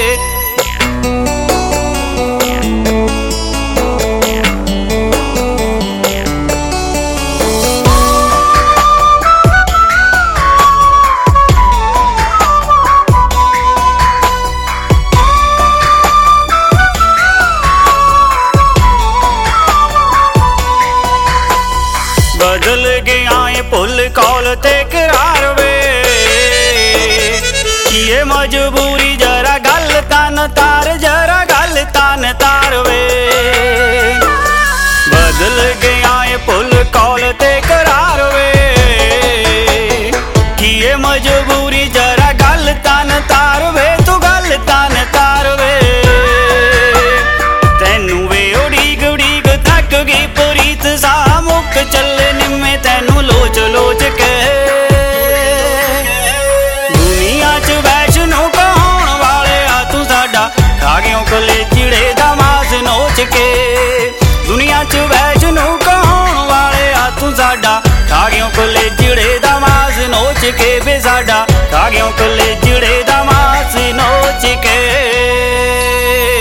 बदल गया ये पुल कौल ते करार वे, ये मजबूरी जरा गल तन तार, जरा गल तन तार वे। बदल गया ये पुल कौल ते करार वे, ये मजबूरी जरा गल तन तार वे, तू गल तन तार वे। तेनू वे उड़ीग उड़ीग थक गई प्रीत सा मुक चले निम्मे तेनू लोच लोच के। दुनिया च वैष्णो कहाउण वाले आ तू साडा, खा गयो कलेजिड़े दा मास नोच के। दुनिया च वैष्णो कहाउण वाले आ तू साडा, खा गयो कलेजिड़े दा मास नोच के वे साडा, खा गयो कलेजिड़े दा मास नोच के।